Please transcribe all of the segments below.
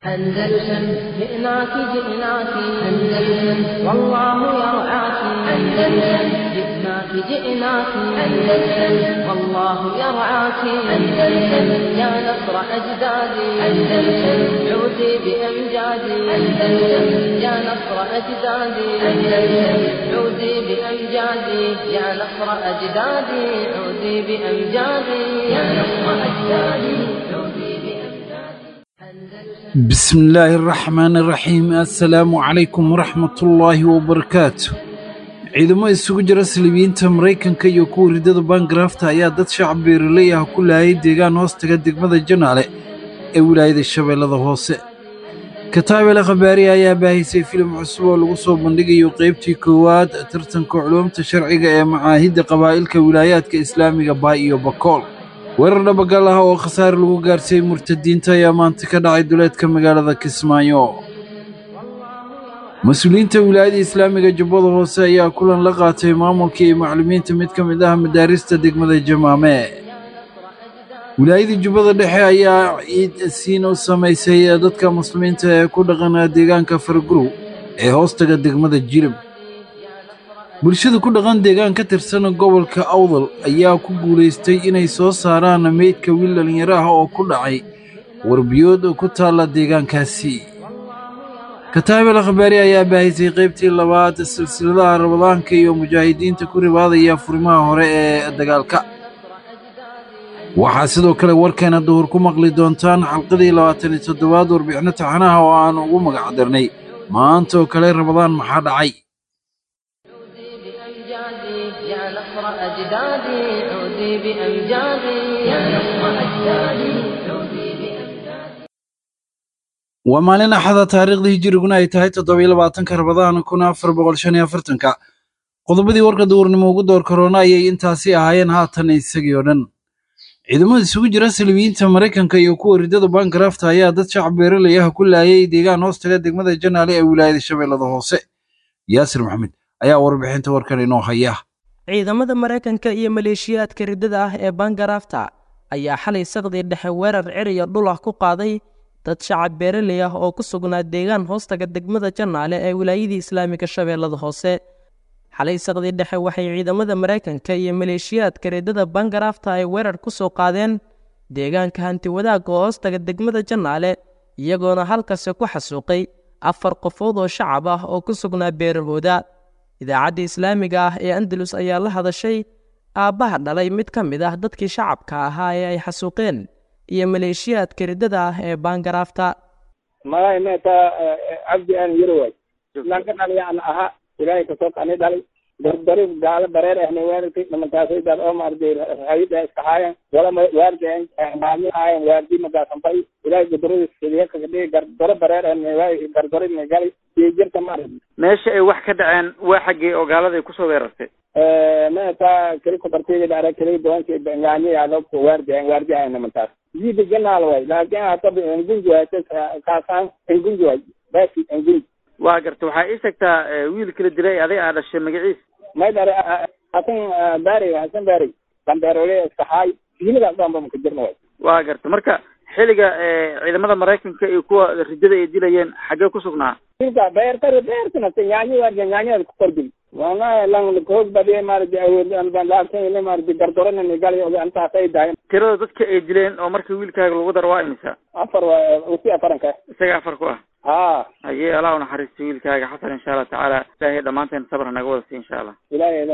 أندلسن جئناك جئناك أندلسن والله يرعاك أندلسن جئناك جئناك أندلسن والله يرعاك أندلسن يا نصر أجدادي أندلسن عودي بأمجادي أندلسن يا نصر أجدادي أندلسن عودي بأمجادي يا نصر أجدادي عودي بأمجادي يا نصر أجدادي عودي بسم الله الرحمن الرحيم السلام عليكم ورحمة الله وبركاته ciidamo isugu jira Silibiyiinta Mareykanka iyo kuwa ridada Bangarafta ayaa dad shacab beeraley ah ku laayay deegaan hoostaga degmada Janaale ee wilaayada Shabeellada Hoose Kataabel Khabaari ayaa baahisay filim cusub oo lagu soo bandhigayo qaybtii koowaad tartanka culuumta sharciga ee macaahidda qabaa'ilka wilaayaadka Islaamiga Baay iyo Bakool weerar dhabagal ah oo khasaare lagu gaarsiiyay murtadiinta ayaa maanta ka dhacay duleedka magaalada Kismaayo mas'uuliyiinta wilaayada Islaamiga Jubbada Hoose ayaa kulan la qaatay maamulka iyo macallimiinta mid ka mid ah madaarista degmada Jamaame wilaayada Jubbada Dhexe ayaa ciid siin u sameysay dadka muslimiinta ee ku dhaqan deegaanka Farguru ee hoostaga degmada Jilib bulshada ku dhaqan deegaan ka tirsan gobolka Awdal ayaa ku guuleystay inay soo saaraan meydka wiil dhalinyaro ah oo ku dhacay warbiyood ku taala deegaankaasi Kataabel Khabaari ayaa baahisay qaybtii labaad silsiladaha Ramadaanka iyo mujaahidiinta ku ribaadaya furimaha hore ee dagaalka waxaa sidoo kale warkeena duhur ku maqli doontaan xalqadii 27aad warbixino taxanaha oo aan ugu magac darnay maanta oo kale Ramadaan maxaa dhacay يا نصر أجدادي عودي بأمجادي يا نصر أجدادي عودي بأمجادي ومالين أحد تاريخ هجرينا ay tahay 27 Ramadaan 1445 qodobadii warka duurnimo ugu door corona ayay intaasi ahaayeen haatan isagii oo dhan ciidamada isugu jira Silibiyiinta Mareykanka iyo kuwa ridada Bangarafta ayaa dad shacab beeraley ah ku laayay deegaan hoostaga degmada Janaale ee wilaayada Shabeellada Hoose Yaasir Maxamed ayaa warbixinta warkan inoo haya ciidamada Mareykanka iyo maleeshiyaadka ridada ah ee Bangarafta ayaa xalay saqdi dhexe weerar ciriyo dhul ah ku qaaday dad shacab beeraley ah oo ku sugnaa deegaan hoostaga degmada Janaale ee wilaayada Islaamiga Shabeellada Hoose xalay saqdi dhexe waxay ciidamada Mareykanka iyo maleeshiyaadka ridada Bangarafta ay weerar ku soo qaadeen deegaanka hanti wadaag oo hoostaga degmada Janaale iyagoona halkaas ku xasuuqay 4 qofood oo shacab ah oo ku sugnaa beerahooda idaacadda Islaamiga ah ee Andalus ayaa la hadashay aabaha dhalay mid ka mid ah dadkii shacabka ahaa ee ay xasuuqeen iyo maleeshiyaadka ridada ah ee Bangarafta maayna abdi aan yarway lanka dhaliyaan aha ilaahay ka soo qani dhalay dardarib gaala bareer ahna weerartay dhamantaasay dad oo maarday hay'ada iskahaayeen wala weerartay maamul ahaayeen weerartay magaasanbay ilaahay guduruus sidii ka dhigay gardaro bareer ahna way gardarin gali jirta maarday meesha ay wax ka dhaceen waa xagee oo gaalada ay ku soo weerartay maanta kali ku bartay dhaara kali doontii bangaani aad ku weerartay ahna mantaas yidi janaal way laakiin hata ingunju ay kaasan ingunju ay basi ingunju waa garta waxa ay sheegtaa wiil kala dilay aday aad dhashay magaciis ma dar atin hasan bari bandarole sahay diinada dhanba ma jirno waa garta marka xiliga ciidamada Mareykanka iyo kuwa ridada ay dilayeen xagee ku sugnaa inta beertana yaani ku qordin wana lang koog badee maardi aan bandaasan ilaa maardi gardarana nigal oo anta ay daayeen tirada dadka ay dileen oo markii wiilkaaga lagu dar waa imisa 4 afaranka isaga 4 ku ah ayee Allah naxariisto wiilkaaga xasan insha Allah taala ilaahay dhamaanteen sabr naga wada si insha Allah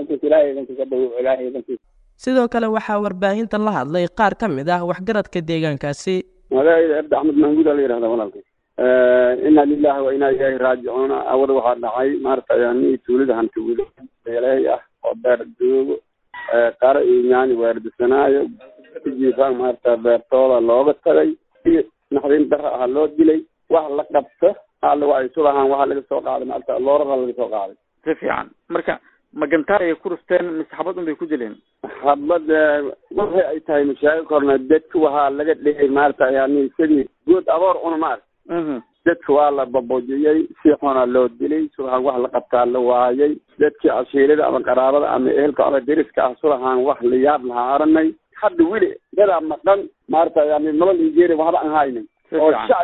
ilaahay idankiisa sidoo kale waxa warbaahinta la hadlay qaar ka mid ah waxgaradka deegaankaasi magaalada Abdi Ahmed Manguud la yiraahdo walaalkay inna lillahi wa inna ilayhi raaji'un awada waxa dhacay maartayani tuulada hanti wiil beelay ah oo beer joogo qaar iimaani weerdisanaayo jiifaan maarta beertooda looga tagay naxdin dar ah loo dilay wax la qabto hal way sulahan waxa laga soo qaaday maarta loorada laga soo qaaday si fiican marka magantaar ay ku rusteen misxabad bay ku dileen habad waxa ay tahay mashaayil korna dadku waxa laga dhigay maarta yani sidii good aboor una maar dadku waa la babojiyay si xona loo dilay sulahan wax la qabtaa la waayay dadkii ashiirada ama qaraabada ama ehelka ama deriska ah sulahan wax la yaab la haaranay hadda wili dada maqan maarta yani nolol injeeri waxba aan haynin oo shacab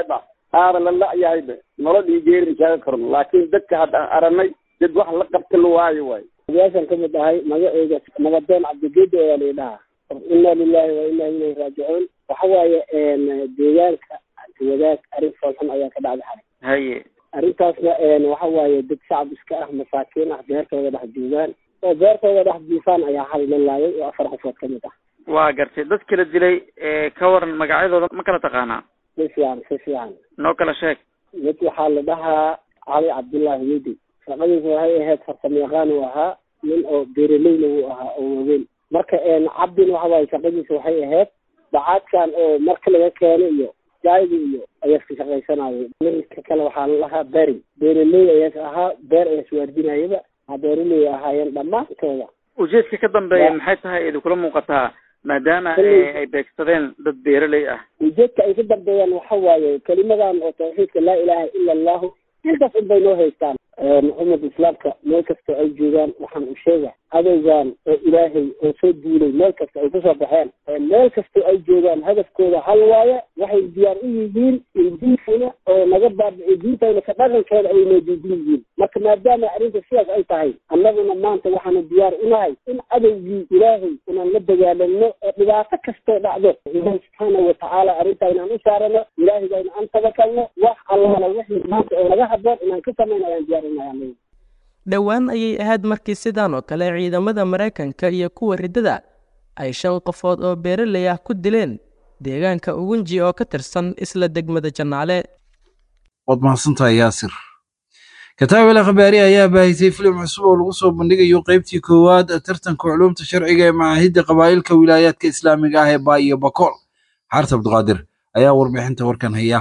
aaba la la-yahayba nolol geeri sheegi karno laakiin dadka haddaan aragnay dad wax la qabta la waayo waay odayaashan kamid ahay magaceyga nabadoon cabdigeedi ayaa la dhahaa inna lillahi wa inna ilayhi raajicuun waxa waaye deegaanka wadaag arrin foolxun ayaa ka dhacday xalay haye arrintaasna waxa waaye dad shacab iska ah masaakiin ah beertooda dhex joogaan oo beertooda dhex jiifaan ayaa xalay la laayay oo 4 qofood kamid ah waa gartay dad kala dilay ka waran magacyadooda ma kala taqaanaa si fiican noo kala sheeg mid waxaa la dhahaa cali cabdullaahi yidi shaqadiisu waxay ahayd farsamayaqaan uu ahaa nin oo beeraleyna uu ahaa oo waaweyn marka cabdin waxa waaye shaqadiisu waxay ahayd bacaadkan oo marka laga keeno iyo jaayga iyo ayaa iska shaqaysanaayo ninka kale waxaa la dhahaa beeraley ayaas ahaa beer ayaas waardinayaba beeraley ahaayeen dhammaantooda ujeedka ka dambeeya maxay tahay idinkula muuqataa maadaama ay beegsadeen dad beeraley ah ujeedka ay ka dambeeyaan waxa waaye kelimadan oo tawxiidka laa ilaaha ila allahu intaas unbay noo haystaan ummadda islaamka meel kasta ay joogaan waxaan u sheega adowgan oo ilaahay oo soo duulay meel kasta ay kusoo baxeen meel kasta ay joogaan hadafkooda hal waaye waxay diyaar u yihiin in diintayna oo naga baabici diintayna ka dhaqankeeda ay noo diidin yihiin marka maadaama arrinta sidaas ay tahay annaguna maanta waxaanu diyaar unahay in adowgii ilaahay inaan la dagaalamno oo dhibaato kastoo dhacdo ilaahi subxaanahu watacaala arrintaa inaan u saarano ilaahayga inaan tabakalno wax allana wixii maanta oo naga haboon inaan ka samayno ayaan diyaar unahay dhowaan ayay ahayd markii sidaan oo kale ciidamada Mareykanka iyo kuwa ridada ay 5 qofood oo beeraley ah ku dileen deegaanka Ugunji oo ka tirsan isla degmada Janaale. wad mahadsantahay Yaasir. kataabel akhbaari ayaa baahisay filim cusub oo lagu soo bandhigayo qaybtii koowaad tartanka culuumta sharciga ee macaahidda qabaa'ilka wilaayadka islaamiga ah ee Baay iyo Bakool. Xarta Abdulqaadir ayaa warbixinta warkan haya.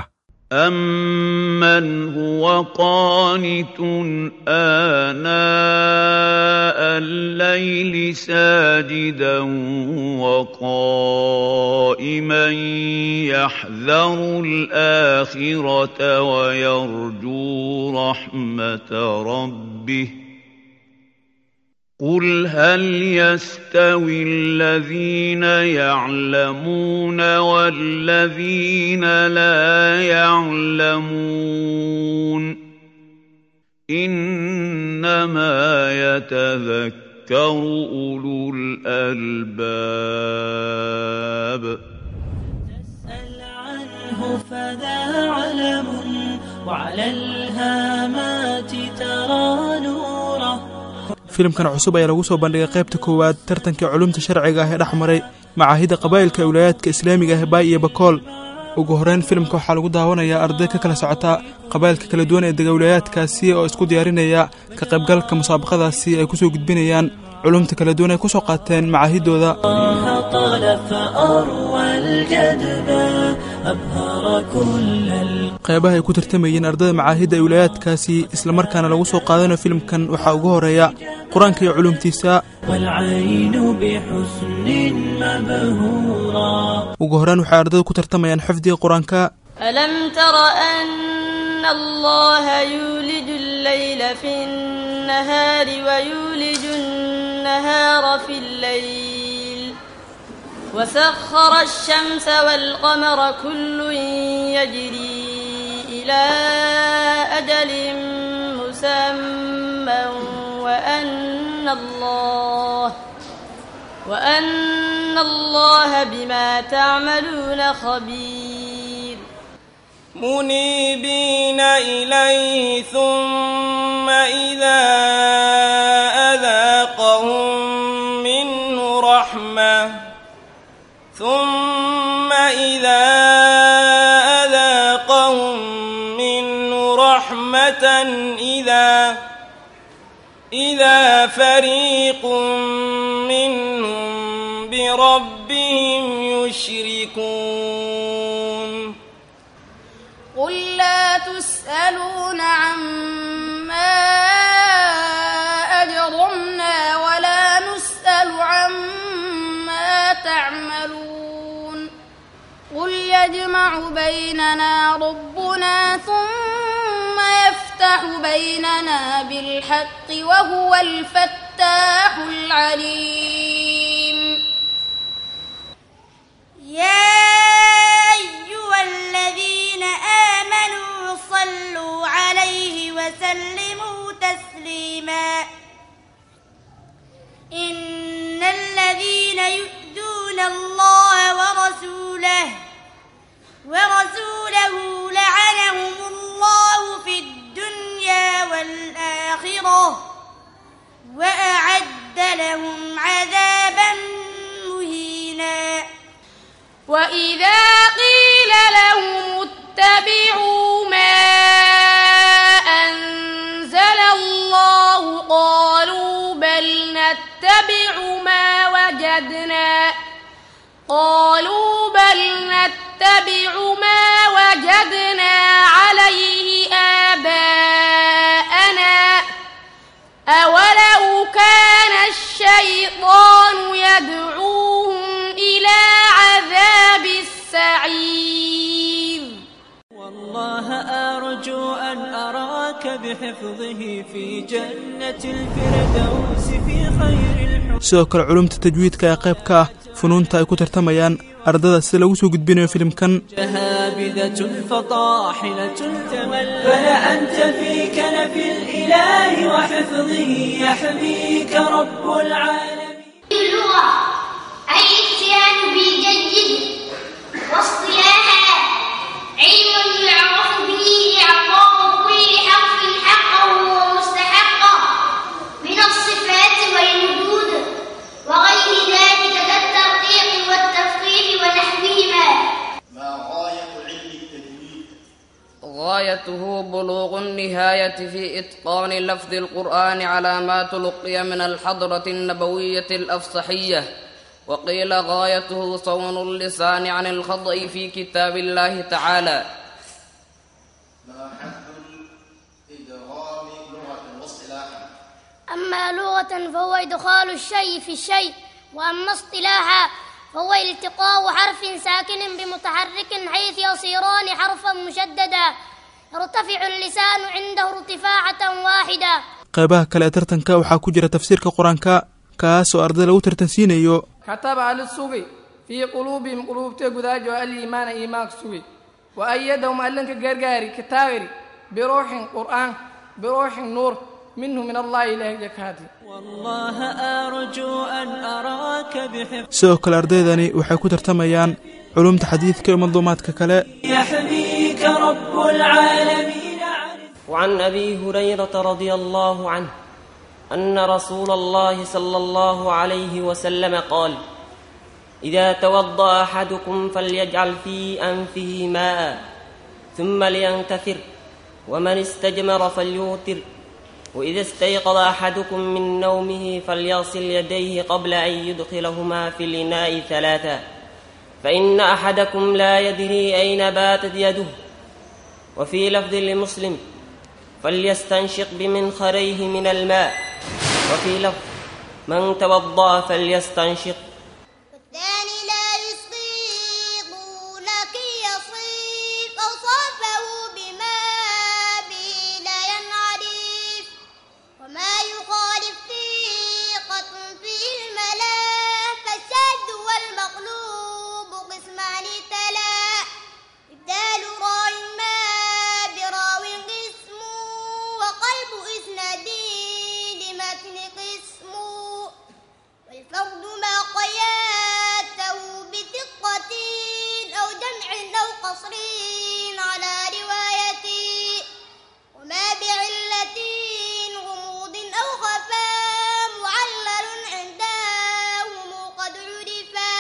أَمَّنْ هُوَ قَانِتٌ آنَاءَ اللَّيْلِ سَاجِدًا وَقَائِمًا يَحْذَرُ الْآخِرَةَ وَيَرْجُو رَحْمَةَ رَبِّهِ قُلْ هَلْ يَسْتَوِي الَّذِينَ يَعْلَمُونَ وَالَّذِينَ لَا يَعْلَمُونَ إِنَّمَا يَتَذَكَّرُ أُولُو الْأَلْبَابِ تسأل عنه فذا علم وعلى الهامات ترى نوره filimkan cusub ayaa lagu soo bandhigay qaybta koowaad tartanka culuumta sharciga ah ee dhaxmaray macaahidda qabaa'ilka wilaayadka islaamiga ah ee Baay iyo Bakool. ugu horeyn filimka waxaa lagu daawanayaa arday ka kala socota qabaa'ilka kala duwan ee degawlayaadkaasi oo isku diyaarinaya ka qaybgalka musaabaqadaasi ay ku soo gudbinayaan culuumta kala duwan ay ku soo qaateen macaahidooda. qaybaha ay ku tartamayeen ardayda macaahidda wilaayadkaasi isla markaana lagu soo qaadanayo filimkan waxaa ugu horeeya quraanka iyo culuumtiisa. ugu horeen waxay ardaydu ku tartamayaan xifdiga quraanka. alam tara anna allaha yuliju al-layla fi an-nahari wa yuliju an-nahara fi al-layl wa sakhkhara ash-shamsa wal-qamara kullun yajri ila ajalin musamman وأن الله بما تعملون خبير منيبين إليه ثم إذا أذاقهم منه رحمة إذا فريق منهم بربهم يشركون قل لا تسألون عما أجرمنا ولا نسأل عما تعملون قل يجمع بيننا ربنا ثم يفتح بيننا بالحق وهو الفتاح العليم يا أيها الذين آمنوا ورسوله لعنهم الله في الدنيا والآخرة وأعد لهم عذابا مهينا وإذا قيل لهم اتبعوا ما أنزل الله قالوا بل نتبع ما وجدنا عليه آباءنا أولو كان الشيطان يدعوهم إلى عذاب السعير والله أرجو أن أراك بحفظه في جنة الفردوس في خير الحب. sidoo kale culumta tajwiidka ee qayb ka ah funuunta ay ku tartamayaan ardada sida lagu soo gudbinayo filimkan. جهابذة فطاحلة تمل فلا أنت في كنف الإله وحفظه يحميك رب العالمين. اللغة أي الاتيان بالجيد واصطلاحا علم يعرف به إعطاء كل حرف حقه ومستحقه من الصفات والوجود وغير ذلك كالترقيق والتفقيق ونحوهما. ما غاية علم التجويد؟ غايته بلوغ النهاية في إتقان لفظ القرآن على ما تلقي من الحضرة النبوية الأفصحية، وقيل غايته صون اللسان عن الخطأ في كتاب الله تعالى. ما حد الإدغام لغة واصطلاحا؟ أما لغة فهو إدخال الشيء في الشيء، وأما اصطلاحا فهو التقاء حرف ساكن بمتحرك حيث يصيران حرفا مشددا يرتفع اللسان عنده ارتفاعة واحدة. qaybaha kale ee tartanka waxaa ku jira tafsiirka qur-aanka kaas oo ardayda lagu tartansiinayo. كتب على السوغي في قلوبهم قلوب تجداج الإيمان إيمان سوغي وأيدهم ألنك جرجاري كتاغري بروح قرآن بروح نور منه من الله إله جكادي. والله أرجو أن أراك بحفظ. sidoo kale ardaydani waxay ku tartamayaan culumta xadiidka iyo manduumaadka kale. يحميك رب العالمين. وعن أبي هريرة رضي الله عنه أن رسول الله صلى الله عليه وسلم قال: إذا توضأ أحدكم فليجعل في أنفه ماء ثم لينتثر، ومن استجمر فليوتر، وإذا استيقظ أحدكم من نومه فليغسل يديه قبل أن يدخلهما في الإناء ثلاثا، فإن أحدكم لا يدري أين باتت يده. وفي لفظ لمسلم: فليستنشق بمنخريه من الماء. وفي لفظ: من توضأ فليستنشق. والثاني لا يسقط لكن يصيب أصابه بماء به لا ينعرف، وما يخالف ثقة فيه الملا، فالشاذ والمقلوب قسمان تلا، إبدال راء ما براو قسم، وقلب إسناد لمتن قسم، والفرد ما قياته بدقة أو جمع أو قصر على روايتي، وما بعلة غموض أو خفاء معلل عندهم قد عرفا.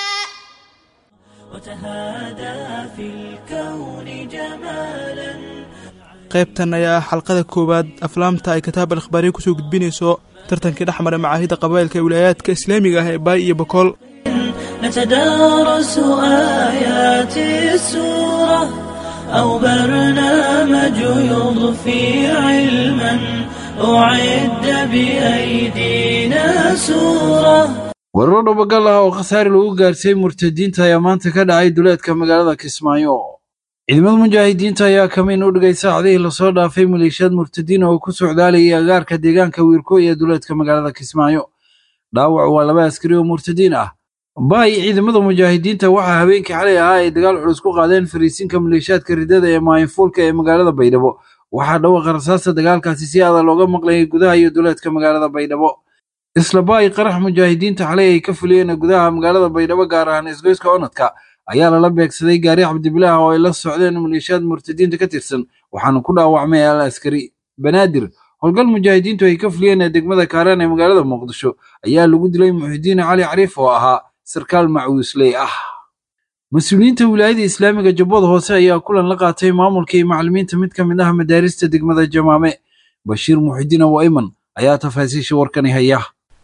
وتهادى في الكون جمالا. qaybtan ayaa ah xalqada koowaad aflaamta ay kitaab al-ikhbaariye kusoo gudbinayso tartankii dhex maray macaahida qabaa'ilka wilaayaadka islaamiga ah ee baay iyo bokool. نتدارس آيات السورة أو برنامج يضفي علما أعد بأيدينا سورة. weeraro dhabagal ah oo khasaare lagu gaarsiiyey murtadiinta ayaa maanta ka dhacay duleedka magaalada Kismaayo. ciidamada mujaahidiinta ayaa kamiin u dhigay saacadihii lasoo dhaafay maleeshiyad murtadiin oo ku socdaalayay agaarka deegaanka Wiirko iyo duleedka magaalada Kismaayo. dhaawac waa 2 askari oo murtadiin ah. baay ciidamada mujaahidiinta waxaa habeenkii xalay ahaa ay dagaal culus ku qaadeen fariisinka maleeshiyadka ridada ee Maayfuulka ee magaalada Baydhabo. waxaa dhawaaqa rasaasta dagaalkaasi si aad looga maqlayay gudaha iyo duleedka magaalada Baydhabo. isla baay qarax mujaahidiinta xalay ay ka fuliyeen gudaha magaalada Baydhabo gaar ahaan isgoyska Onadka ayaa lala beegsaday gaari cabdibilaah oo ay la socdeen maleeshiyaad murtadiinta ka tirsan waxaana ku dhaawacmay al askari banaadir howlgal mujaahidiintu ay ka fuliyeen ee degmada kaaraan ee magaalada muqdisho ayaa lagu dilay muxidiin cali cariif oo ahaa sarkaal macuusley ah mas-uuliyiinta wilaayada islaamiga jubbada hoose ayaa kulan la qaatay maamulka iyo macallimiinta mid ka mid ah madaarista degmada jamaame bashiir muxidiin abu ayman ayaa tafaasiisha warkani haya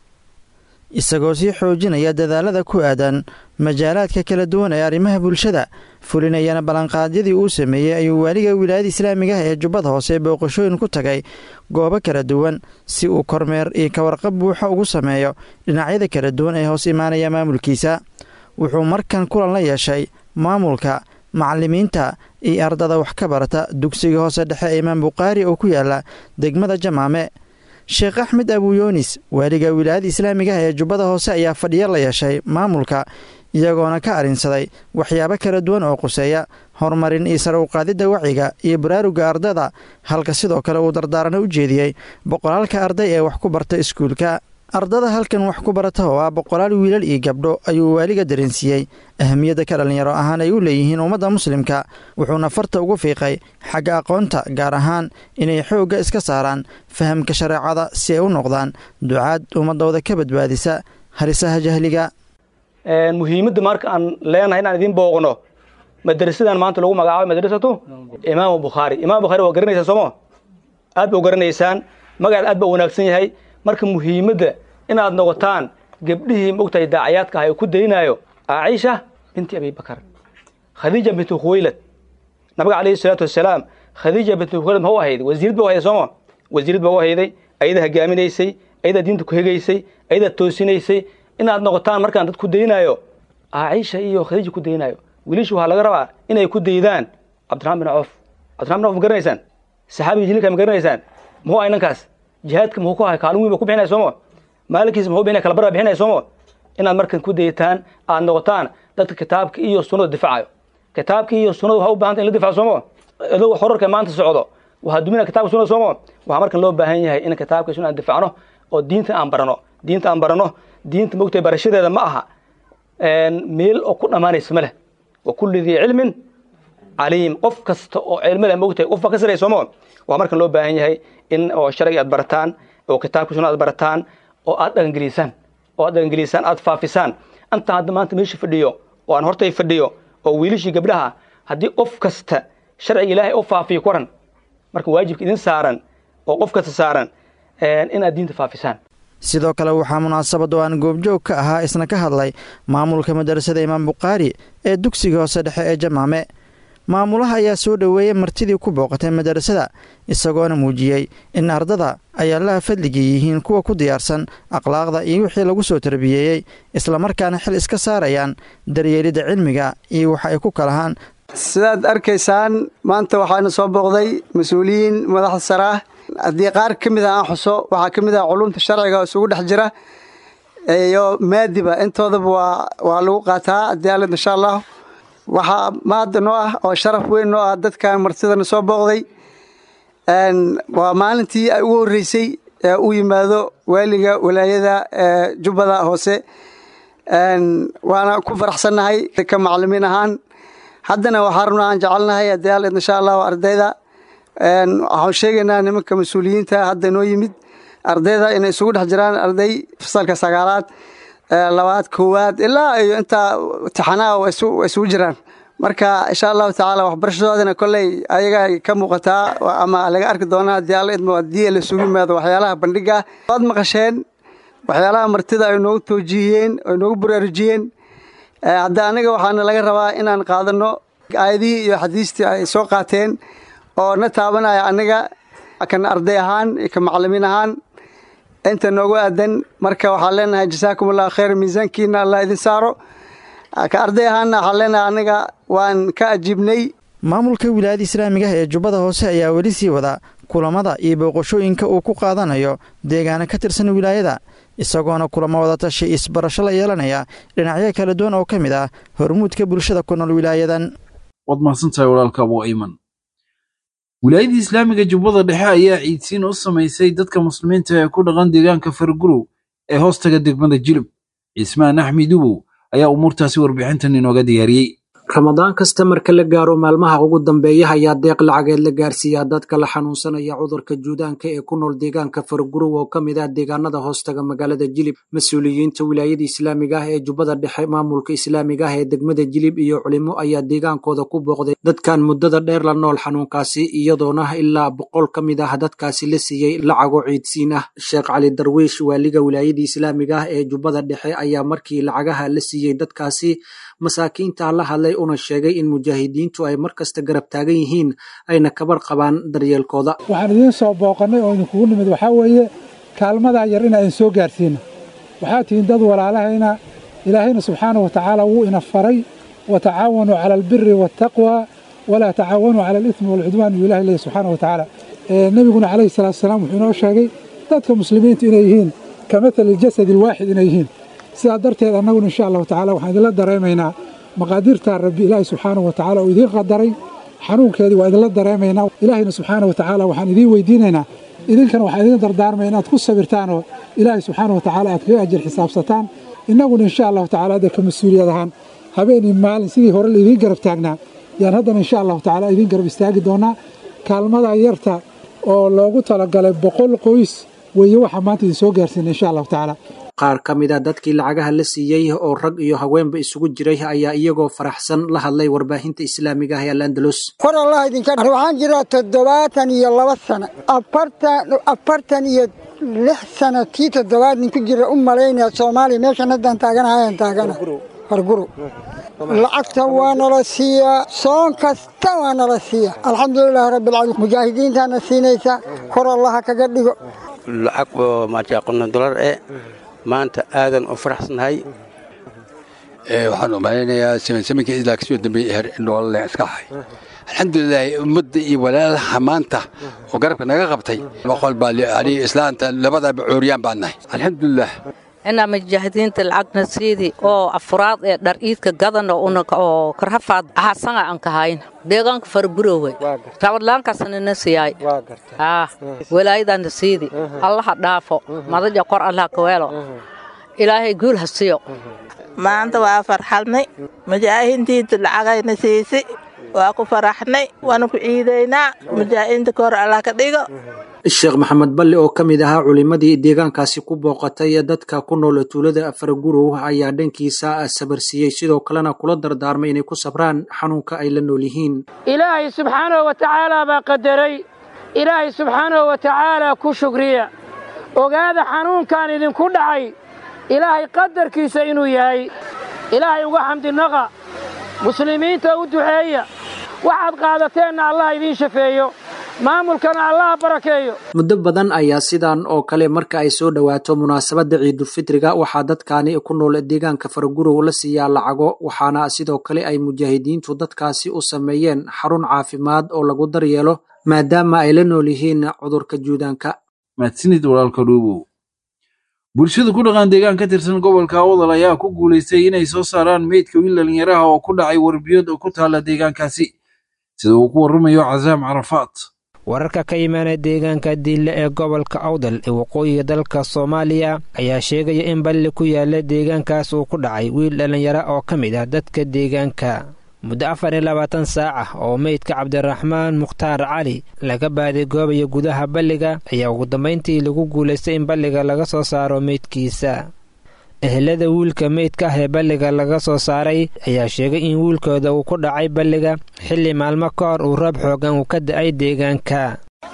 isagoo sii xoojinaya dadaalada ku aadan majaalaadka kala duwan ee arrimaha bulshada fulinayana ballanqaadyadii uu sameeyey ayuu waaliga wilaayada islaamiga ah ee jubbada hoose booqashooyin ku tagay goobo kala duwan si uu kormeer iyo kawarqab buuxa ugu sameeyo dhinacyada kala duwan ee hoos imaanaya maamulkiisa wuxuu markan kulan la yeeshay maamulka macallimiinta iyo ardada wax ka barata dugsiga hoose dhexe ee imaam bukhaari oo ku yaala degmada jamaame sheekh axmed abuyoonis waaliga wilaayada islaamiga ah ee jubbada hoose ayaa fadhiyo la yeeshay maamulka iyagoona ka arrinsaday waxyaabo kala duwan oo quseeya horumarin iyo sare u qaadidda wacyiga iyo baraaruga ardada halka sidoo kale uu dardaarana u jeediyey boqolaalka arday ee wax ku barta iskuulka ardada halkan wax ku barata oo ah boqolaal wiilal iyo gabdho ayuu waaliga dareensiiyey ahamiyadda ka dhallinyaro ahaan ay u leeyihiin ummadda muslimka wuxuuna farta ugu fiiqay xagga aqoonta gaar ahaan inay xoogga iska saaraan fahamka shareecada si ay u noqdaan ducaad ummadooda ka badbaadisa harisaha jahliga muhiimadda marka aan leenahay inaan idiin booqno madrasadan maanta lagu magacaabay madrasatu imaamu bukhaari imaam bukhaari waa garanaysaan soomo aad ba u garanaysaan magaceed aad ba u wanaagsan yahay marka muhiimadda inaad noqotaan gabdhihii mogtahay daacayaadka ah ee ku daynaayo caaisha binti abibakar khadiija bintu khuwaylad nabiga calayhi salaatu wasalaam khadiija bintu khuwaylad maxuu ahayd wasiirad ba u hayday soomo wasiirad ba u hayday ayada hogaaminaysay ayada diinta ku hegaysay ayada toosinaysay inaad noqotaan markaan dad ku daynaayo caaisha iyo khadiija ku daynaayo wiilashu waxaa laga rabaa inay ku daydaan cabdiraxmaan bin cawf cabdiraxmaan bin cawf ma garanaysaan saxaabiga jiliilka ma garanaysaan muxuu ahay ninkaas jihaadka muxuu ku ahay kaalin weyn ba ku bixinaya soomo maalinkiisa muxuu bixinaya kala bara bixinaya soomo inaad markan ku dayataan aad noqotaan dadka kitaabka iyo sunnada difaacayo kitaabka iyo sunnada waxaa u baahanta in la difaaco soomo adoog horarka maanta socdo waxaa duminaya kitabka sunnada soomo waxaa markan loo baahan yahay in kitaabka sunnada aan difaacno oo diinta aan barano diinta mogtahay barashadeeda ma aha meel oo ku dhammaanaysa ma leh wa kulli dii cilmin caliim qof kasta oo cilmi leh mogtahay qof ka sarreeya soomo waxaa markan loo baahan yahay in oo sharci aad barataan oo kitaabka sunnada aad barataan oo aad dhaqangelisaan aad faafisaan anta hadda maanta meesha fadhiyo oo aan hortay fadhiyo oo wiilashii gabdhaha haddii qof kasta sharciga ilaahay u faafiyo kuran marka waajibka idin saaran oo qof kasta saaran inaad diinta faafisaan sidoo kale waxaa munaasabad oo aan goobjoog ka ahaa isna ka hadlay maamulka madrasada imaam bukhaari ee dugsiga hoose dhexe ee jamaame maamulaha ayaa soo dhoweeyey martidii ku booqatay madrasada isagoona muujiyey in ardada ay allaha fadligii yihiin kuwa ku diyaarsan akhlaaqda iyo wixii lagu soo tarbiyeeyey islamarkaana xil iska saarayaan daryeelidda cilmiga iyo waxa ay ku kalahaan sidaad arkaysaan maanta waxaana soo booqday mas-uuliyiin madaxda sare ah haddii qaar ka mid ah aan xuso waxaa ka mid ah culumta sharciga oo isugu dhex jira iyo maadiba intoodaba waa lagu qaataa haddii alla insha allah waxaa maada noo ah oo sharaf weyn noo ah dadkan martidana soo booqday waa maalintii ay ugu horreysay ee u yimaado waaliga walaayada jubbada hoose waana ku faraxsannahay ka macallimiin ahaan haddana waxaa rabnaa aan jecelnahay haddii alla insha allah ardayda waxaan sheegaynaa nimanka mas-uuliyiinta hadda noo yimid ardayda inay isugu dhex jiraan arday fasalka sagaalaad labaad koowaad ilaa iyo intaa taxanaha waa isugu jiraan marka insha allahu tacaala waxbarashadoodana kolley ayaga ka muuqataa ama laga arki doonaa haddii alla idmo haddii la isugu yimaado waxyaalaha bandhiga waad maqasheen waxyaalaha martida ay noogu toojiyeen ay noogu baraarujiyeen hadda anaga waxaana laga rabaa inaan qaadano aayadihii iyo xadiistii ay soo qaateen oo na taabanaya anaga kan arday ahaan iyo ka macallimiin ahaan inta noogu aadan marka waxaan leenahay jasaakum allahu khayr miisaankiina allah idin saaro ka arday ahaanna waxaan leenahay anaga waan ka ajiibnay maamulka wilaayada islaamiga ah ee jubbada hoose ayaa weli sii wada kulamada iyo booqashooyinka uu ku qaadanayo deegaana ka tirsan wilaayada isagoona kulamo wadatashi isbarasho la yeelanaya dhinacyo kala duwan oo ka mid ah hormuudka bulshada ku nool wilaayadan waad mahadsantahay walaalka abu ayman wilaayada islaamiga jubbada dhexe ayaa ciidsiin u samaysay dadka muslimiinta ee ku dhaqan deegaanka fargurow ee hoostaga degmada jilib cismaan axmed ubow ayaa umuurtaasi warbixintan inooga diyaariyey ramadaan kasta marka la gaaro maalmaha ugu dambeeya ayaa deeq lacageed la gaarsiiyaa dadka la xanuunsanaya cudurka juudaanka ee ku nool deegaanka Fargurow oo ka mid ah deegaanada hoostaga magaalada Jilib. Mas'uuliyiinta wilaayada Islaamiga ah ee Jubbada Dhexe, maamulka Islaamiga ah ee degmada Jilib iyo culimo ayaa deegaankooda ku booqday dadkan muddada dheer la nool xanuunkaasi, iyadoona ilaa 100 ka mid ah dadkaasi la siiyey lacago ciidsiin ah. Sheekh Cali Darwiish, waaliga wilaayada Islaamiga ah ee Jubbada Dhexe, ayaa markii lacagaha la siiyey dadkaasi masaakiinta la hadlay una sheegay in mujaahidiintu ay markasta garab taagan yihiin ayna kabar qabaan daryeelkooda. waxaan idiin soo booqannay oo idinkugu nimid waxaa weeye kaalmadaa yar inaan soo gaarsiino. waxaa tihiin dad walaalahayna, ilaahayna subxaanahu watacaala wuu ina faray watacaawanuu cala albiri waataqwa walaa tacaawanuu cala alithmi waalcudwaan buu ilahay leeyahy subxaanahu watacaala. nebiguna calayhi salaatu wasalaam wuxuu inoo sheegay dadka muslimiintu inay yihiin ka mathali aljasadi alwaaxid inay yihiin. sidaa darteed annaguna insha allahu tacaala waxaan idinla dareemaynaa maqaadirtaa rabbi ilaahay subxaanahu watacaala oo idiin qadaray xanuunkeedii waa idinla dareemaynaa. ilaahayna subxaanahu watacaala waxaan idiin weydiinaynaa, idinkana waxaan idin dardaarmaya inaad ku sabirtaanoo ilaahay subxaanahu watacaala aad kaga ajir xisaabsataan. innaguna insha allahu tacaala hadda ka mas-uuliyad ahaan habeen iyo maalin sidii hore laidiin garab taagnaa yaan haddana insha allahu tacaala idiin garab istaagi doonaa. kaalmada yarta oo loogu talagalay 100 qoys weeye waxaa maanta idin soo gaarsiina insha allahu tacaala. qaar ka mid ah dadkii lacagaha la siiyey oo rag iyo haweenba isugu jiray ayaa iyagoo faraxsan la hadlay warbaahinta Islaamiga ah ee Al-Andalus. kor Allah idinka waxaan jiraa 72 sano 46 sano tii 7 nin ku jira umaleynaa Soomaaliya meeshan haddaan taagana Fargurow. lacagta waa nala siiyaa, soon kasta waa nala siiyaa. alxamdulillaah rabbil caalamiin. mujaahidiintaana siinaysa, kor Allah kaga dhigo. lacag oo $100 maanta aadan u faraxsanahay. waxaan u malaynayaa samankii ilaa kasoo dambeeyay nolol iska hay. alxamdulillaah ummadda iyo walaalaha maanta oo garabka naga qabtay boqol baa ali islaanta labadaba cuuriyaan baan nahay. alxamdulillaah ina mujaahidiinta lacagna siidi oo afraad ee dhar iidka gadan oo karhafaad ahasanga aan ka hayn deegaanka Fargurow tawadlaankaasna nasiyay walaayadan siidi Allah dhaafo madaja qor Allah ka weelo ilaahay guul hasiyo. maanta waa farxalnay mujaahidiinta lacagayna siisay waa ku faraxnay waana ku ciideynaa mujaahidiinta kor Allah ka dhigo. Sheekh Maxamed Balle oo ka mid ahaa culimadii deegaankaasi ku booqatay dadka ku nool tuulada Fargurow ayaa dhankiisa sabarsiiyey, sidoo kalena kula dardaarmay inay ku sabraan xanuunka ay la nool yihiin. ilaahay subxaanahu watacaala baa qadaray, ilaahay subxaanahu watacaala ku shukriya. ogaada xanuunkan idinku dhacay ilaahay qadarkiisa inuu yahay. ilaahay uga xamdinaqa, muslimiinta u duceeya, waxaad qaadateenna Allah idiin shafeeyo, maamulkana Allah barakeeyo. muddo badan ayaa sidan oo kale marka ay soo dhawaato munaasabada Ciidul Fitriga waxaa dadkaani ku nool deegaanka Fargurow la siiyaa lacago, waxaana sidoo kale ay mujaahidiintu dadkaasi u sameeyeen xarun caafimaad oo lagu daryeelo maadaama ay la nool yihiin cudurka juudaanka. mahadsanid walaalka dhuubow. bulshada ku dhaqan deegaan ka tirsan gobolka Awdal ayaa ku guuleystay inay soo saaraan meydka wiil dhalinyaraha oo ku dhacay warbiyood ku taala deegaankaasi, sida uu ku waramayo Cazaam Carafaat. wararka ka imaanaya deegaanka Diille ee gobolka Awdal ee waqooyiga dalka Soomaaliya ayaa sheegaya in balli ku yaala deegaankaas uu ku dhacay wiil dhalinyaro oo ka mid ah dadka deegaanka. muddo 24 saac oo meydka Cabdiraxmaan Mukhtaar Cali laga baaday goobaha gudaha balliga ayaa ugu dambeyntii lagu guuleystay in balliga laga soo saaro meydkiisa. ehelada wiilka meydka ah ee balliga laga soo saaray ayaa sheegay in wiilkooda uu ku dhacay balliga xilli maalmo ka hor uu roob xoogan uu ka da'ay deegaanka.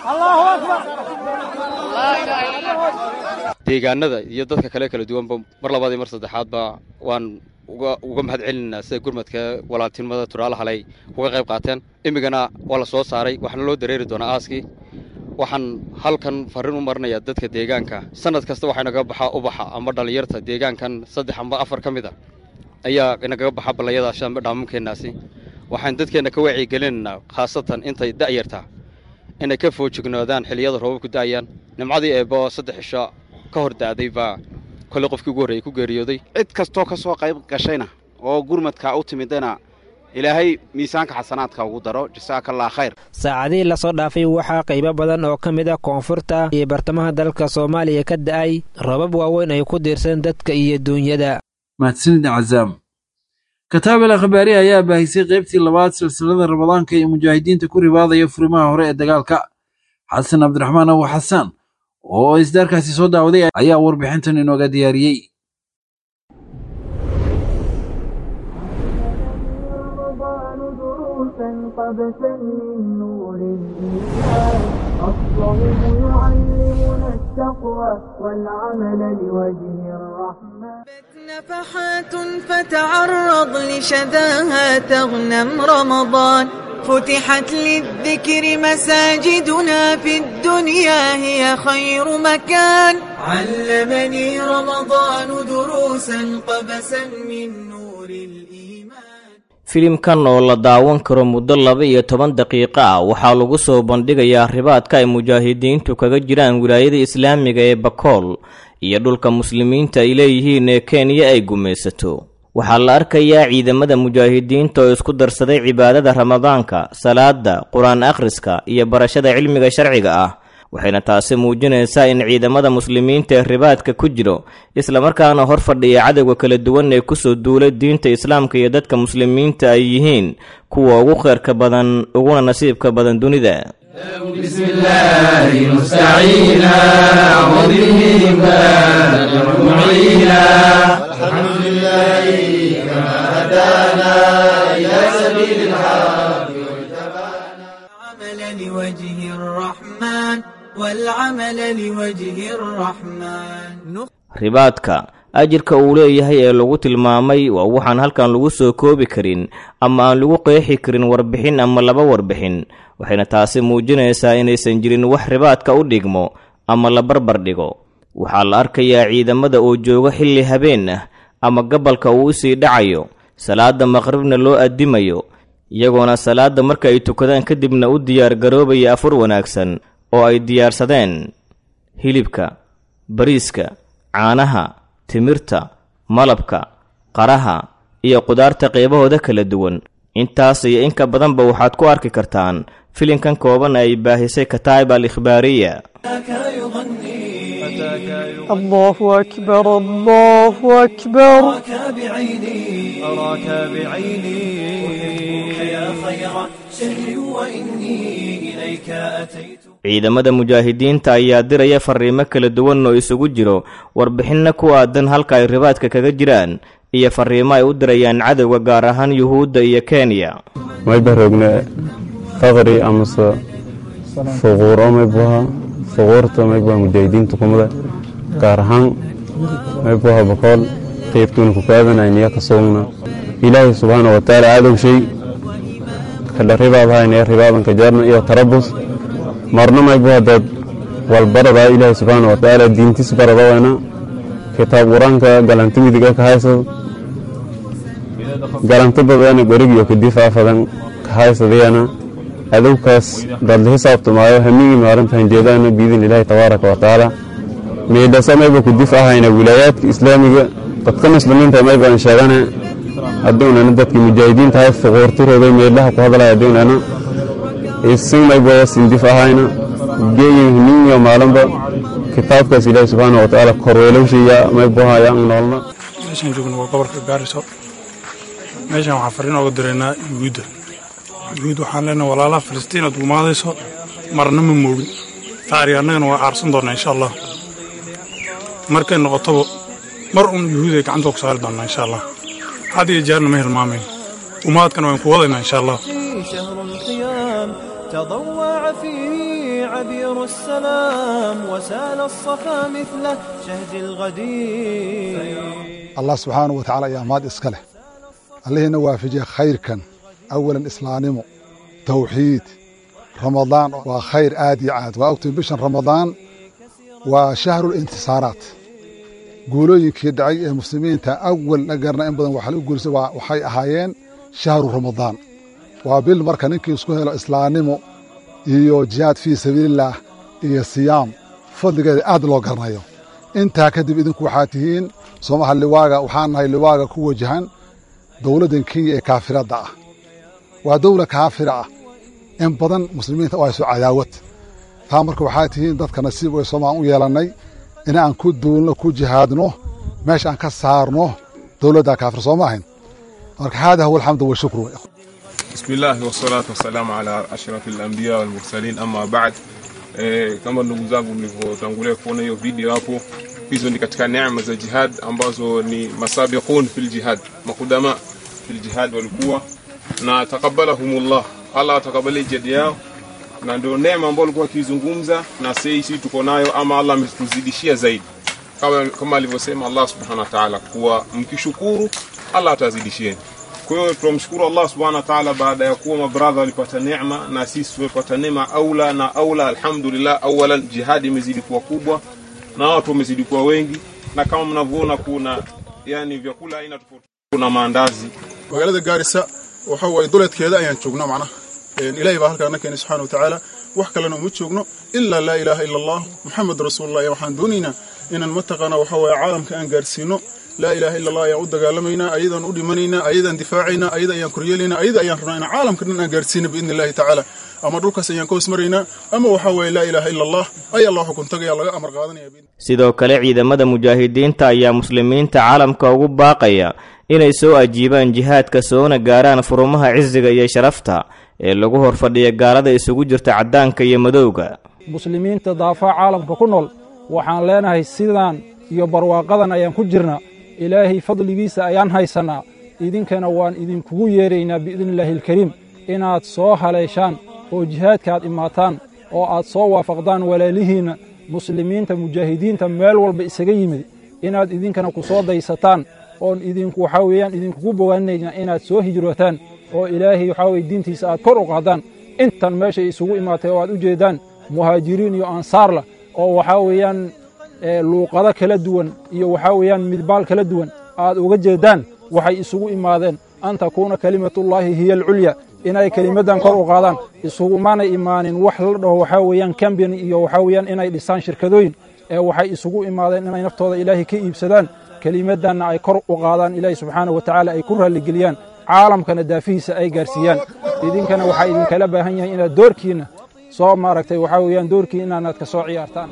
deegaanada iyo dadka kala duwanba mar labaad iyo mar saddexaadba waan uga mahad celinaa sida gurmadka walaaltinimada turaalaha lay uga qayb qaateen. imigana waa la soo saaray, waxaana loo dareeri doonaa aaskii. waxaan halkan fariin u marinayaa dadka deegaanka, sanad kasta waxaa inagaga baxaa ubaxa ama dhallinyarta deegaankan 3 ama 4 ka mid ah ayaa inagaga baxa ballayadaas ama dhaamamkeennaasi. waxaan dadkeenna ka wacyigelinaynaa khaasatan intay da'yarta inay ka foojignoodaan xilliyada roobabku da'ayaan. nimcadii eebbo 3 cisho ka hor da'day baa kole qofkii ugu horreeyay ku geeriyooday. cid kastoo ka soo qayb gashayna oo gurmadka u timidana ilaahay miisaanka xasanaadka ugu daro. jasaakallah khayr. saacadihii lasoo dhaafay waxaa qaybo badan oo ka mid ah koonfurta iyo bartamaha dalka Soomaaliya ka da'ay roobab waaweyn ay ku diirsan dadka iyo duunyada. mahadsanid Cazaam. kataabel akhbaari ayaa baahisay qaybtii labaad silsilada ramadaanka ee mujaahidiinta ku ribaadaya furimaha hore ee dagaalka xasan cabdiraxmaan abu xasaan oo isdaarkaasi soo daawaday ayaa warbixintan inooga diyaariyey قبسا من نور الإيمان الصوم يعلمنا التقوى والعمل لوجه الرحمن نفحات فتعرض لشذاها تغنم رمضان فتحت للذكر مساجدنا في الدنيا هي خير مكان علمني رمضان دروسا قبسا من نور الإيمان filimkan oo la daawan karo muddo 12 daqiiqo ah waxaa lagu soo bandhigayaa ribaadka ay mujaahidiintu kaga jiraan wilaayada islaamiga ee Bakool iyo dhulka muslimiinta ay leeyihiin ee Kenya ay gumaysato waxaa la arkayaa ciidamada mujaahidiinta oo isku darsaday cibaadada Ramadaanka salaada quraan akhriska iyo barashada cilmiga sharciga ah waxayna taasi muujinaysaa in ciidamada muslimiinta ee ribaadka ku jiro isla markaana hor fadhiya cadawga kala duwan ee ku soo duulay diinta islaamka iyo dadka muslimiinta ay yihiin kuwa ugu khayrka badan uguna nasiibka badan dunida bismillaahi mustaciina a'udhu mu'ina alhamdulillahi kama hadana ila sabilil haqq amalan liwajhi arrahman والعمل لوجه الرحمن ribaadka ajirka uu leeyahay ee lagu tilmaamay waa waxaan halkan lagu soo koobi karin ama aan lagu qeexi karin warbixin ama laba warbixin waxayna taasi muujinaysaa inaysan jirin wax ribaadka u dhigmo ama la barbar dhigo waxaa la arkayaa ciidamada oo jooga xilli habeen ah ama gabalka uu sii dhacayo salaada maqribna loo adimayo iyagoona salaada marka ay tukadaan kadibna u diyaar garoobaya afur wanaagsan oo ay diyaarsadeen hilibka bariiska caanaha timirta malabka qaraha iyo qudaarta qaybahooda kala duwan intaas iyo in ka badanba waxaad ku arki kartaan filimkan kooban ay baahisay kataib al-ikhbaariya الله أكبر الله أكبر أراك بعيني يا خير شهر وإني إليك أتيت ciidamada mujaahidiinta ayaa diraya fariimo kala duwan oo isugu jiro warbixinna ku aadan halka ay ribaadka kaga jiraan iyo fariimo ay u dirayaan cadawga gaar ahaan yuhuudda iyo Kenya may barogne faqri amsa fuquro may buha fuqurta may buha mujaahidiinta kumada gaar ahaan may buha Bakool qaybtuna ku kaadanayna ka soomna ilaahay subhanahu wa ta'ala adow shay kala ribaadayna ribaadan ka jarna iyo tarabus marna may buha dad walbarada ilaahay subhanahu wa ta'ala diintiisa baradayna kitaab quraanka galantidiga ka hayso galantada guriga ka difaafadan ka haysadayna adowkaas dad xisaabtamaayo hamigi maalintan jeedana biidin ilaahay tabaaraka wa ta'ala meeda samayba ku difaacayna wilaayadka islaamiga dadka muslimiinta may baan sheegana adoona dadka mujaahidiinta ay fuqurtirooday meelaha ku hadalaya adoona ismay baa sin difaacayna geeyeen ninyo maalinba kitaabkaas ilaahay subhanahu wa ta'ala korweelowshiya may buhaya noolna meeshan joogno waa gobolka Gaariso meeshan waxaan fariin uga direynaa yuhuudda waxaan leenahay walaalaha Filistiin aad gumaadayso marna ma moogin taariikhnagana waa aarsan doonaa insha Allah markay noqoto mar yuhuudda gacanta ku saari doonaa insha Allah had iyo jeerna ma hilmaameen umaadkana waan ku wadaynaa insha Allah شهر الخيام تضوع فيه عبير السلام وسال الصفا مثل شهد الغدير الله سبحانه وتعالى يا ماد اسكله الله نوافجه خير كان اولا اسلامه توحيد رمضان وخير آدي عاد واكتب بشن رمضان وشهر الانتصارات قولوا يكدعي المسلمين تا اول نقرنا ان بدن waxa lagu guurso waxay ahaayeen شهر رمضان وبال marka ninkii isku helo islaamnimo iyo jihaad fi sabilillah iyo siyaam fadligeeda aad loo garanayo inta kadib idinku waxa tihiin Soomaali liwaaga waxaan nahay liwaaga ku wajahan dawladdan Kenya ee kaafirada ah waa dawlad kaafira ah in badan muslimiinta oo ay soo cadaawad taa marka waxa tihiin dadka nasiib way Soomaali u yeelanay in aan ku duulno ku jihaadno meesha aan ka saarno dawladda kaafir Soomaaliyeed هذا هو الحمد والشكر. بسم الله والصلاة والسلام على أشرف الأنبياء والمرسلين. أما بعد, kama ndugu zangu mlivyotangulia kuona hiyo video hapo, hizo ni katika neema za jihad ambazo ni masabiqun fil jihad, makudama fil jihad walikuwa, na takabalahumullah, Allah atakabali jihad yao, na ndio neema ambayo alikuwa akizungumza na sisi tuko nayo, ama Allah ametuzidishia zaidi, kama alivyosema Allah subhanahu wa ta'ala kuwa mkishukuru Allah atazidishieni. Kwa hiyo tunamshukuru Allah subhanahu wa ta'ala baada ya kuwa mabradha walipata neema na sisi tumepata neema aula na aula. Alhamdulillah, awalan jihad imezidi kuwa kubwa na watu wamezidi kuwa wengi, na kama mnavyoona kuna yani vyakula aina tofauti, kuna maandazi. magaalada Gaarisa waxa way duleedkeeda ayaan joognaa macnaha ilaahay baa halkaana keenay subhanahu wa ta'ala, wax kalena uma joogno illa la ilaha illa Allah muhammad rasuulullah. waxaan doonaynaa inaan mataqana waxa way caalamka aan gaarsiino لا إله إلا الله يعود قالمينا أيضا أدمنينا أيضا دفاعنا أيضا ينكريلنا أيضا ينرنا عالم كنا جالسين بإذن الله تعالى. أما روكا سينكوس مرينا أما وحوي لا إله إلا الله أي الله كنت تجي الله أمر قادني. sidoo kale ciidamada mujaahidiinta ayaa muslimiinta caalamka ugu baaqaya inay soo ajiibaan jihaadka soona gaaraan furumaha ciziga iyo sharafta ee lagu horfadhiyo gaalada isugu jirta cadaanka iyo madowga. muslimiinta daafaca caalamka ku nool waxaan leenahay sidaan iyo barwaaqadan ayaan ku jirnaa, ilaahay fadligiisa ayaan haysanaa, idinkana waan idinkugu yeeraynaa biidnillaahi alkariim inaad soo haleeshaan oo jihaadka aad imaataan oo aad soo waafaqdaan walaalihiinna muslimiinta mujaahidiinta meel walba isaga yimid, inaad idinkana ku soo daysataan oon idinku waxaa weeyaan idinkugu bogaanaynaa inaad soo hijrootaan oo ilaahay waxaa weye diintiisa aad kor u qaadaan. intan meeshay isugu imaatay oo aad u jeedaan muhaajiriin iyo ansaarla oo waxaa weeyaan luuqado kala duwan iyo waxaa weeyaan midbaal kala duwan aad uga jeedaan, waxay isugu imaadeen an takuuna kalimatullaahi hiya alculya, inay kelimadan kor u qaadaan. isugumana imaanin wax la dhaho waxaa weeyaan company iyo waxaa weeyaan inay dhisaan shirkadooyin, waxay isugu imaadeen inay naftooda ilaahay ka iibsadaan, kelimadanna ay kor u qaadaan, ilaahay subxaanahu wa tacaala ay ku raalligeliyaan, caalamkana daafihiisa ay gaarsiiyaan. idinkana waxaa idinkala baahan yahay inaad doorkiinna soo maaragtay waxaa weeyaan doorkiina inaad ka soo ciyaartaan.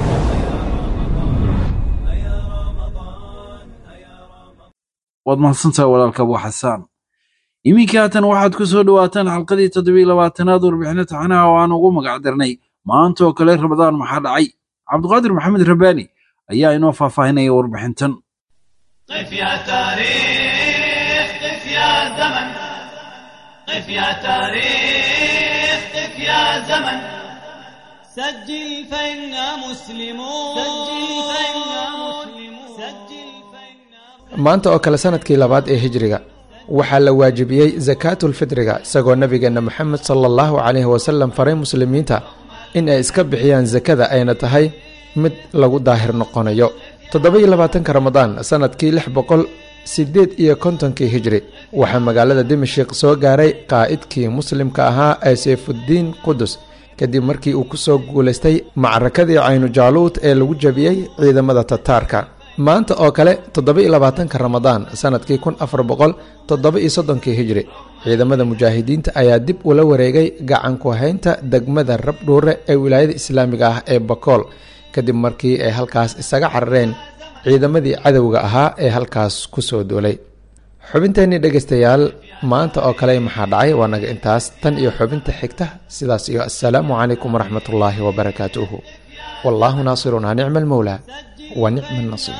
waad mahadsantahay walaalka Abu Xasaan. iminka haatan waxaad ku soo dhawaataan xalqadii 27aad warbixinta taxanaha oo aan ugu magac darnay maanta oo kale Ramadaan maxaa dhacay. Cabdiqaadir Maxamed Rabbaani ayaa inoo faahfaahinaya warbixintan. qif ya taariikh, qif ya zaman, qif ya taariikh, qif ya zaman, سجل فإنا مسلمون، سجل فإنا مسلمون، سجل. maanta oo kale sanadkii labaad ee hijriga waxaa la waajibiyey zakaatulfitriga, isagoo nabigeenna moxamed sala allahu calayhi wasalam faray muslimiinta in ay iska bixiyaan sakada ayna tahay mid lagu daahir noqonayo. 27 ramadaan sanadkii 658 hijri waxaa magaalada dimashik soo gaaray qaa'idkii muslimka ahaa ee sayfuddiin qudus kadib markii uu ku soo guulaystay macrakadii caynujaaluud ee lagu jabiyey ciidamada tataarka. maanta oo kale 27 ramadaan sanadkii 1437 hijri ciidamada mujaahidiinta ayaa dib ula wareegay gacan ku haynta degmada Rabdhuure ee wilaayada islaamiga ah ee Bakool kadib markii ay halkaas isaga carareen ciidamadii cadowga ahaa ee halkaas ku soo doolay. xubinteennii dhegaystayaal maanta oo kale maxaa dhacay waa naga intaas, tan iyo xubinta xigta sidaas iyo assalaamu calaykum waraxmatullaahi wabarakaatuhu. wallaahu naasiruna nicma almawlaa wa nicma النصير.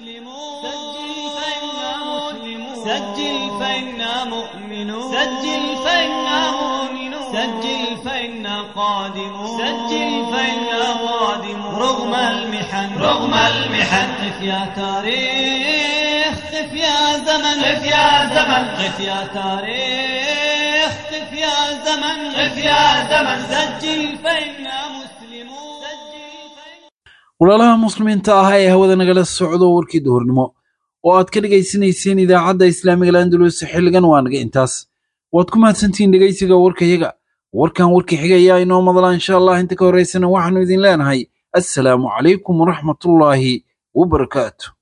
سجل فإنا مؤمنون، سجل فإنا مؤمنون، سجل فإنا قادمون، سجل فإنا قادمون، رغم المحن، رغم المحن. قف يا تاريخ، قف يا زمن، قف يا زمن، قف يا تاريخ، قف يا زمن، قف يا زمن، سجل فإنا مسلمون. walaalaha muslimiinta ah ee hawada nagala socdo warkii duhurnimo oo aad ka dhegaysanayseen idaacadda islaamiga Andalus xilligan waa naga intaas. waad ku mahadsantihiin dhegaysiga warkayaga. warkan warkii xigaya inoo madala insha Allah. inta ka horeysana waxaanu idin leenahay assalaamu calaykum waraxmatullaahi wabarakaatuh.